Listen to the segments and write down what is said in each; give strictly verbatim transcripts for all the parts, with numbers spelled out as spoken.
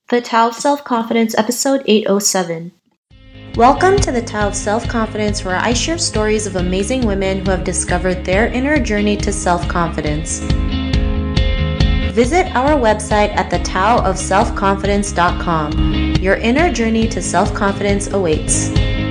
The Tao of Self-Confidence, episode eight oh seven. Welcome to the Tao of Self-Confidence, where I share stories of amazing women who have discovered their inner journey to self-confidence. Visit our website at the tao of self confidence dot com. Your inner journey to self-confidence awaits.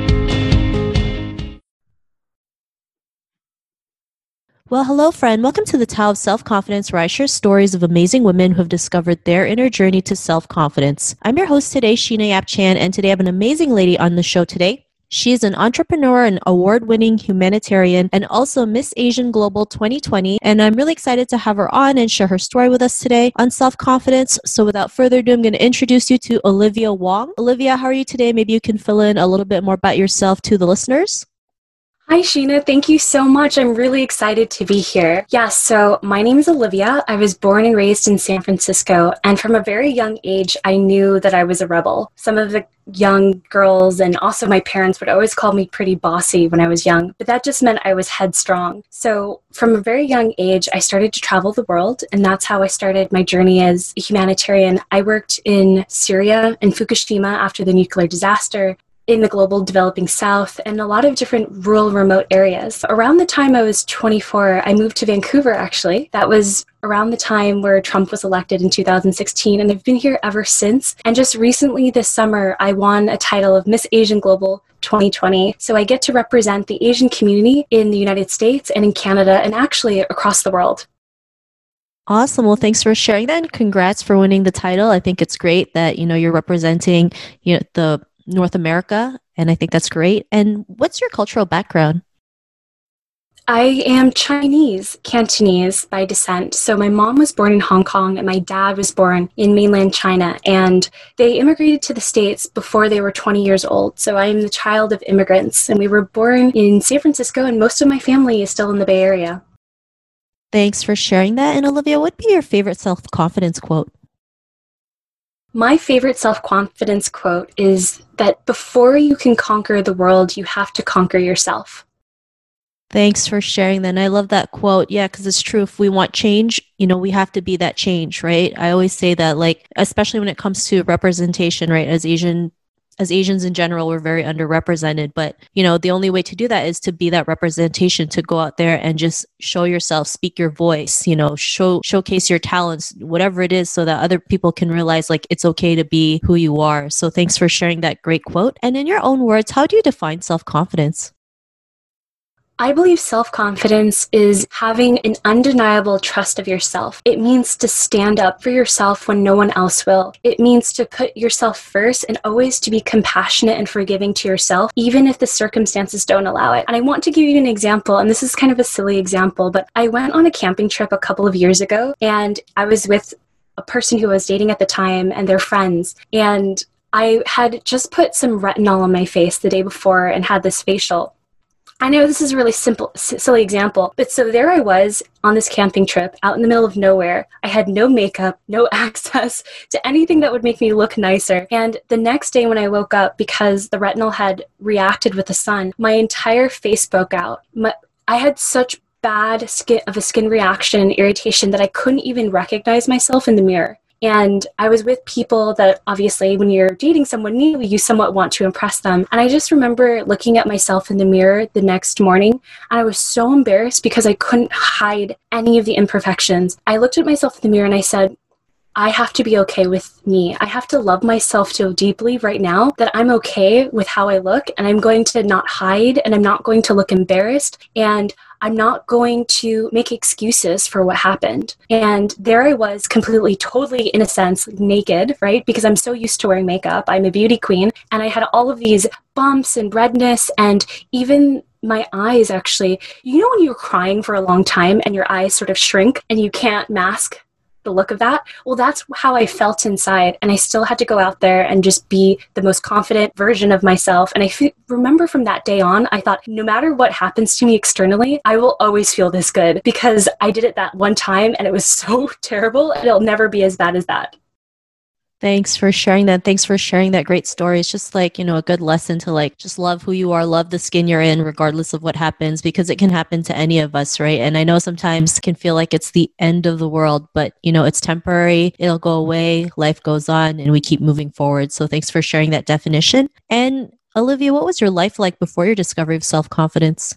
Well, hello, friend. Welcome to the Tao of Self-Confidence, where I share stories of amazing women who have discovered their inner journey to self-confidence. I'm your host today, Sheena Yap Chan, and today I have an amazing lady on the show today. She is an entrepreneur, an award-winning humanitarian, and also Miss Asian Global twenty twenty, and I'm really excited to have her on and share her story with us today on self-confidence. So without further ado, I'm going to introduce you to Olivia Wong. Olivia, how are you today? Maybe you can fill in a little bit more about yourself to the listeners. Hi, Sheena. Thank you so much. I'm really excited to be here. Yeah, so my name is Olivia. I was born and raised in San Francisco, and from a very young age, I knew that I was a rebel. Some of the young girls and also my parents would always call me pretty bossy when I was young, but that just meant I was headstrong. So from a very young age, I started to travel the world, and that's how I started my journey as a humanitarian. I worked in Syria and Fukushima after the nuclear disaster, in the global developing south, and a lot of different rural remote areas. Around the time I was twenty-four, I moved to Vancouver, actually. That was around the time where Trump was elected in two thousand sixteen, and I've been here ever since. And just recently this summer, I won a title of Miss Asian Global twenty twenty. So I get to represent the Asian community in the United States and in Canada and actually across the world. Awesome. Well, thanks for sharing that, and congrats for winning the title. I think it's great that, you know, you're representing, you know, the North America, and I think that's great. And what's your cultural background? I am Chinese, Cantonese by descent. So my mom was born in Hong Kong and my dad was born in mainland China, and they immigrated to the States before they were twenty years old. So I am the child of immigrants, and we were born in San Francisco, and most of my family is still in the Bay Area. Thanks for sharing that. And Olivia, what would be your favorite self-confidence quote? My favorite self-confidence quote is that before you can conquer the world, you have to conquer yourself. Thanks for sharing that. And I love that quote. Yeah, because it's true. If we want change, you know, we have to be that change, right? I always say that, like, especially when it comes to representation, right? As Asian As Asians in general, we're very underrepresented. But, you know, the only way to do that is to be that representation, to go out there and just show yourself, speak your voice, you know, show showcase your talents, whatever it is, so that other people can realize, like, it's okay to be who you are. So thanks for sharing that great quote. And in your own words, how do you define self-confidence? I believe self-confidence is having an undeniable trust of yourself. It means to stand up for yourself when no one else will. It means to put yourself first and always to be compassionate and forgiving to yourself, even if the circumstances don't allow it. And I want to give you an example, and this is kind of a silly example, but I went on a camping trip a couple of years ago, and I was with a person who I was dating at the time and their friends, and I had just put some retinol on my face the day before and had this facial. I know this is a really simple, s- silly example, but so there I was on this camping trip out in the middle of nowhere. I had no makeup, no access to anything that would make me look nicer. And the next day when I woke up, because the retinol had reacted with the sun, my entire face broke out. My, I had such bad skin of a skin reaction and irritation that I couldn't even recognize myself in the mirror. And I was with people that obviously when you're dating someone new, you somewhat want to impress them. And I just remember looking at myself in the mirror the next morning, and I was so embarrassed because I couldn't hide any of the imperfections. I looked at myself in the mirror and I said, I have to be okay with me. I have to love myself so deeply right now that I'm okay with how I look, and I'm going to not hide, and I'm not going to look embarrassed, and I'm not going to make excuses for what happened. And there I was, completely, totally, in a sense, naked, right? Because I'm so used to wearing makeup. I'm a beauty queen, and I had all of these bumps and redness, and even my eyes, actually. You know when you're crying for a long time and your eyes sort of shrink and you can't mask the look of that? Well, that's how I felt inside, and I still had to go out there and just be the most confident version of myself. And I f- remember from that day on, I thought, no matter what happens to me externally, I will always feel this good, because I did it that one time and it was so terrible, and it'll never be as bad as that. Thanks for sharing that. Thanks for sharing that great story. It's just like, you know, a good lesson to like just love who you are, love the skin you're in, regardless of what happens, because it can happen to any of us, right? And I know sometimes it can feel like it's the end of the world, but, you know, it's temporary, it'll go away, life goes on, and we keep moving forward. So thanks for sharing that definition. And Olivia, what was your life like before your discovery of self confidence?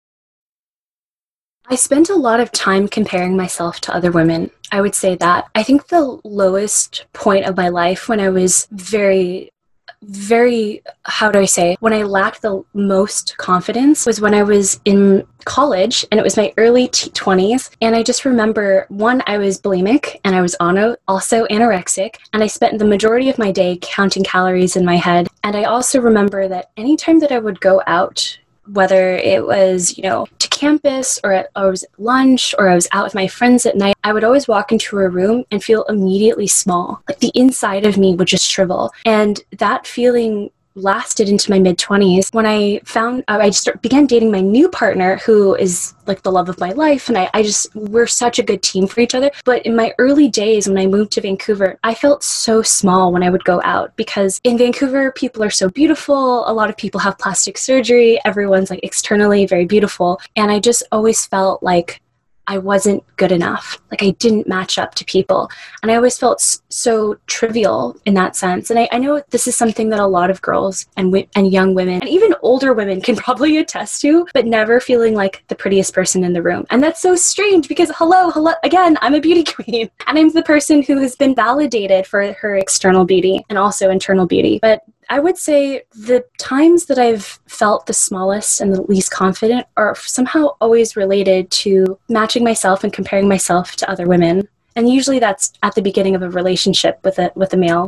I spent a lot of time comparing myself to other women. I would say that. I think the lowest point of my life when I was very, very, how do I say, when I lacked the most confidence was when I was in college, and it was my early t- twenties. And I just remember, one, I was bulimic and I was ono- also anorexic. And I spent the majority of my day counting calories in my head. And I also remember that anytime that I would go out, whether it was, you know, to campus or at, I was at lunch or I was out with my friends at night, I would always walk into a room and feel immediately small. Like the inside of me would just shrivel. And that feeling lasted into my mid-twenties when I found, uh, I just began dating my new partner, who is like the love of my life. And I, I just, we're such a good team for each other. But in my early days when I moved to Vancouver, I felt so small when I would go out, because in Vancouver, people are so beautiful. A lot of people have plastic surgery. Everyone's like externally very beautiful. And I just always felt like I wasn't good enough. Like I didn't match up to people. And I always felt s- so trivial in that sense. And I, I know this is something that a lot of girls and wi- and young women and even older women can probably attest to, but never feeling like the prettiest person in the room. And that's so strange because hello, hello, again, I'm a beauty queen and I'm the person who has been validated for her external beauty and also internal beauty. But I would say the times that I've felt the smallest and the least confident are somehow always related to matching myself and comparing myself to other women. And usually that's at the beginning of a relationship with a with a male.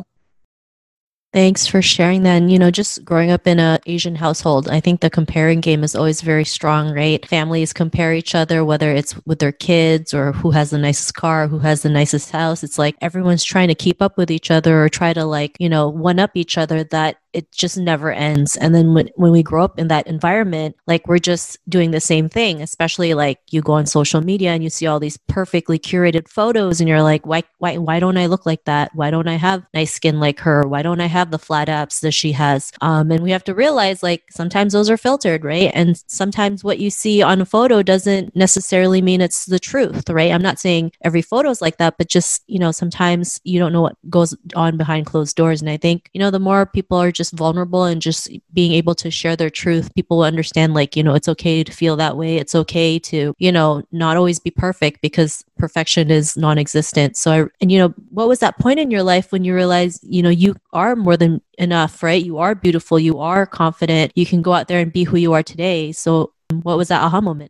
Thanks for sharing that. And, you know, just growing up in a Asian household, I think the comparing game is always very strong, right? Families compare each other, whether it's with their kids or who has the nicest car, who has the nicest house. It's like everyone's trying to keep up with each other or try to like, you know, one up each other, that it just never ends. And then when, when we grow up in that environment, like we're just doing the same thing, especially like you go on social media and you see all these perfectly curated photos and you're like, why, why, why don't I look like that? Why don't I have nice skin like her? Why don't I have the flat abs that she has? Um, and we have to realize like sometimes those are filtered, right? And sometimes what you see on a photo doesn't necessarily mean it's the truth, right? I'm not saying every photo is like that, but just, you know, sometimes you don't know what goes on behind closed doors. And I think, you know, the more people are just vulnerable and just being able to share their truth, people will understand like, you know, it's okay to feel that way. It's okay to, you know, not always be perfect because perfection is non-existent. So I, and you know, what was that point in your life when you realized, you know, you are more than enough, right? You are beautiful, you are confident, you can go out there and be who you are today. So what was that aha moment?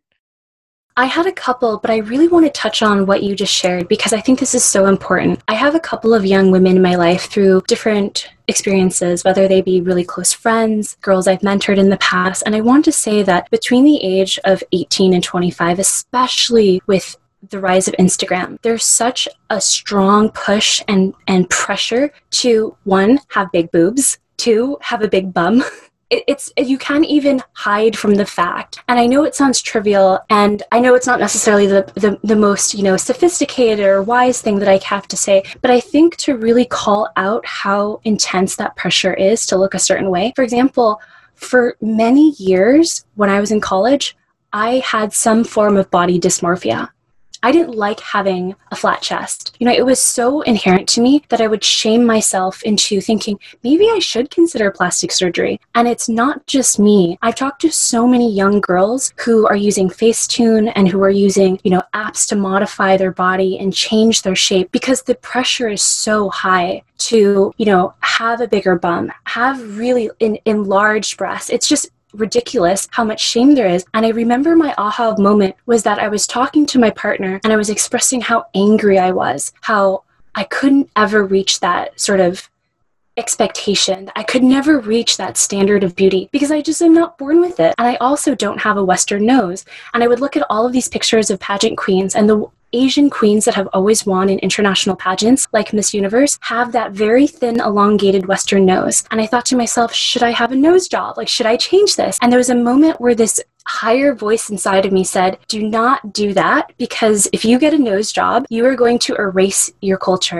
I had a couple, but I really want to touch on what you just shared because I think this is so important. I have a couple of young women in my life through different experiences, whether they be really close friends, girls I've mentored in the past. And I want to say that between the age of eighteen and twenty-five, especially with the rise of Instagram, there's such a strong push and, and pressure to, one, have big boobs, two, have a big bum. It, it's you can't even hide from the fact. And I know it sounds trivial, and I know it's not necessarily the, the, the most, you know, sophisticated or wise thing that I have to say, but I think to really call out how intense that pressure is to look a certain way. For example, for many years when I was in college, I had some form of body dysmorphia. I didn't like having a flat chest. You know, it was so inherent to me that I would shame myself into thinking, maybe I should consider plastic surgery. And it's not just me. I've talked to so many young girls who are using Facetune and who are using, you know, apps to modify their body and change their shape because the pressure is so high to, you know, have a bigger bum, have really en- enlarged breasts. It's just ridiculous how much shame there is. And I remember my aha moment was that I was talking to my partner and I was expressing how angry I was, how I couldn't ever reach that sort of expectation. I could never reach that standard of beauty because I just am not born with it. And I also don't have a Western nose. And I would look at all of these pictures of pageant queens, and the Asian queens that have always won in international pageants, like Miss Universe, have that very thin, elongated Western nose. And I thought to myself, should I have a nose job? Like, should I change this? And there was a moment where this higher voice inside of me said, do not do that, because if you get a nose job, you are going to erase your culture.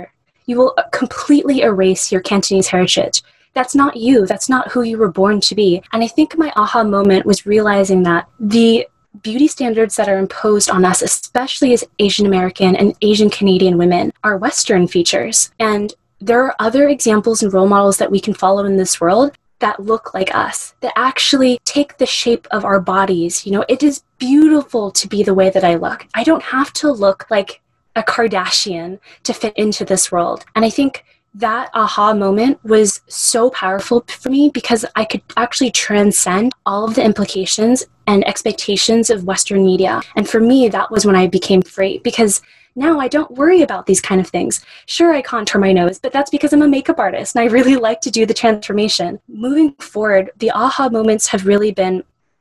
you will completely erase your Cantonese heritage. That's not you. That's not who you were born to be. And I think my aha moment was realizing that the beauty standards that are imposed on us, especially as Asian American and Asian Canadian women, are Western features. And there are other examples and role models that we can follow in this world that look like us, that actually take the shape of our bodies. You know, it is beautiful to be the way that I look. I don't have to look like a Kardashian to fit into this world. And I think that aha moment was so powerful for me because I could actually transcend all of the implications and expectations of Western media. And for me, that was when I became free, because now I don't worry about these kind of things. Sure, I contour my nose, but that's because I'm a makeup artist and I really like to do the transformation. Moving forward, the aha moments have really been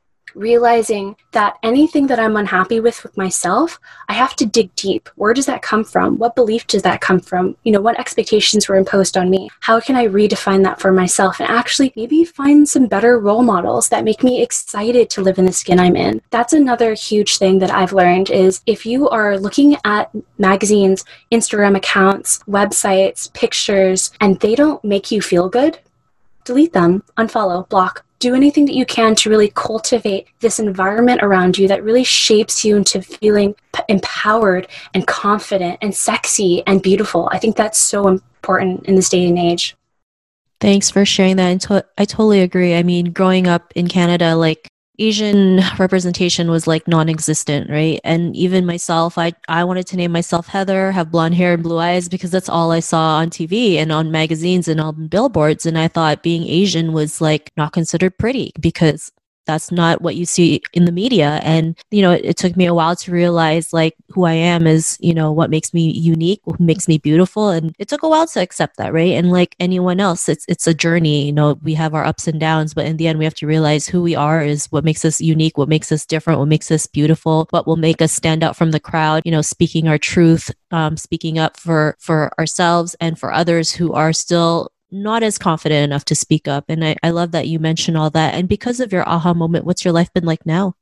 realizing that anything that I'm unhappy with with myself, I have to dig deep. Where does that come from? What belief does that come from? You know, what expectations were imposed on me? How can I redefine that for myself and actually maybe find some better role models that make me excited to live in the skin I'm in? That's another huge thing that I've learned is if you are looking at magazines, Instagram accounts, websites, pictures, and they don't make you feel good, delete them, unfollow, block. Do anything that you can to really cultivate this environment around you that really shapes you into feeling p- empowered and confident and sexy and beautiful. I think that's so important in this day and age. Thanks for sharing that. And to- I totally agree. I mean, growing up in Canada, like Asian representation was like non-existent, right? And even myself, I, I wanted to name myself Heather, have blonde hair and blue eyes because that's all I saw on T V and on magazines and on billboards. And I thought being Asian was like not considered pretty because that's not what you see in the media. And, you know, it, it took me a while to realize like who I am is, you know, what makes me unique, what makes me beautiful. And it took a while to accept that, right? And like anyone else, it's it's a journey. You know, we have our ups and downs, but in the end, we have to realize who we are is what makes us unique, what makes us different, what makes us beautiful, what will make us stand out from the crowd, you know, speaking our truth, um, speaking up for, for ourselves and for others who are still not as confident enough to speak up. And I, I love that you mentioned all that. And because of your aha moment, what's your life been like now?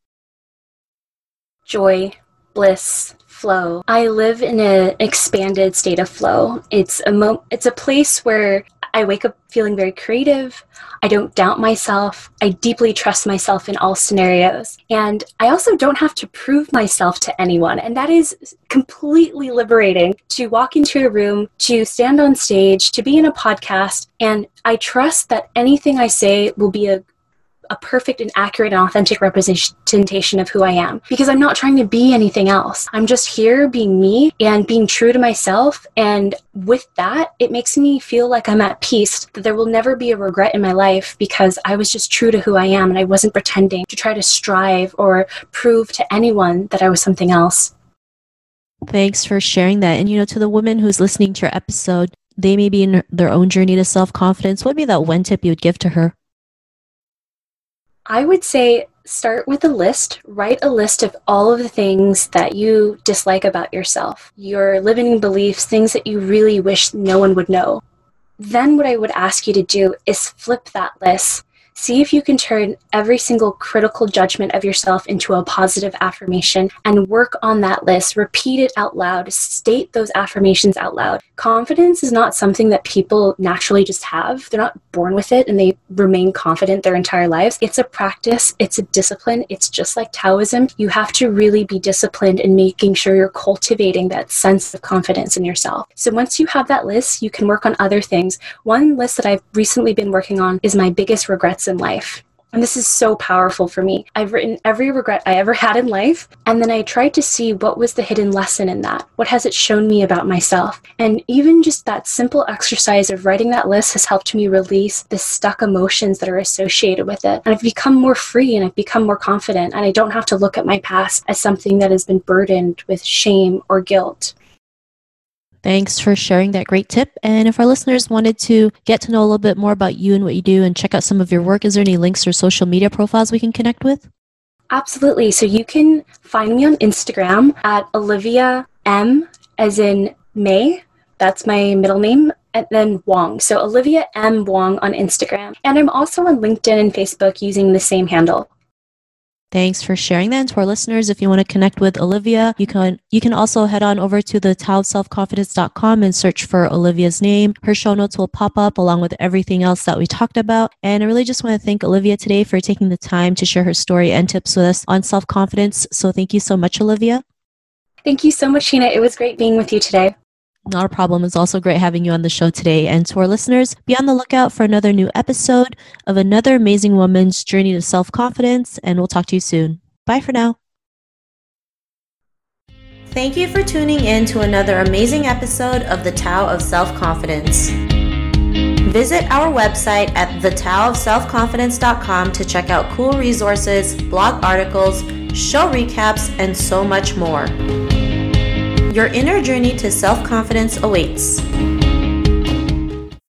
Joy, bliss, flow. I live in an expanded state of flow. It's a mo- it's a place where I wake up feeling very creative. I don't doubt myself. I deeply trust myself in all scenarios. And I also don't have to prove myself to anyone. And that is completely liberating to walk into a room, to stand on stage, to be in a podcast. And I trust that anything I say will be a a perfect and accurate and authentic representation of who I am, because I'm not trying to be anything else. I'm just here being me and being true to myself. And with that, it makes me feel like I'm at peace, that there will never be a regret in my life because I was just true to who I am and I wasn't pretending to try to strive or prove to anyone that I was something else. Thanks for sharing that. And, you know, to the woman who's listening to your episode, they may be in their own journey to self-confidence. What would be that one tip you would give to her? I would say start with a list. Write a list of all of the things that you dislike about yourself, your limiting beliefs, things that you really wish no one would know. Then what I would ask you to do is flip that list. See if you can turn every single critical judgment of yourself into a positive affirmation and work on that list. Repeat it out loud. State those affirmations out loud. Confidence is not something that people naturally just have. They're not born with it and they remain confident their entire lives. It's a practice. It's a discipline. It's just like Taoism. You have to really be disciplined in making sure you're cultivating that sense of confidence in yourself. So once you have that list, you can work on other things. One list that I've recently been working on is my biggest regrets in life. And this is so powerful for me. I've written every regret I ever had in life, and then I tried to see what was the hidden lesson in that. What has it shown me about myself? And even just that simple exercise of writing that list has helped me release the stuck emotions that are associated with it. And I've become more free and I've become more confident, and I don't have to look at my past as something that has been burdened with shame or guilt. Thanks for sharing that great tip. And if our listeners wanted to get to know a little bit more about you and what you do and check out some of your work, is there any links or social media profiles we can connect with? Absolutely. So you can find me on Instagram at Olivia M, as in May. That's my middle name. And then Wong. So Olivia M. Wong on Instagram. And I'm also on LinkedIn and Facebook using the same handle. Thanks for sharing that. And to our listeners, if you want to connect with Olivia, you can you can also head on over to the tao of self confidence dot com and search for Olivia's name. Her show notes will pop up along with everything else that we talked about. And I really just want to thank Olivia today for taking the time to share her story and tips with us on self-confidence. So thank you so much, Olivia. Thank you so much, Sheena. It was great being with you today. Not a problem. It's also great having you on the show today. And to our listeners, be on the lookout for another new episode of another amazing woman's journey to self-confidence. And we'll talk to you soon. Bye for now. Thank you for tuning in to another amazing episode of The Tao of Self-Confidence. Visit our website at the tao of self confidence dot com to check out cool resources, blog articles, show recaps, and so much more. Your inner journey to self-confidence awaits.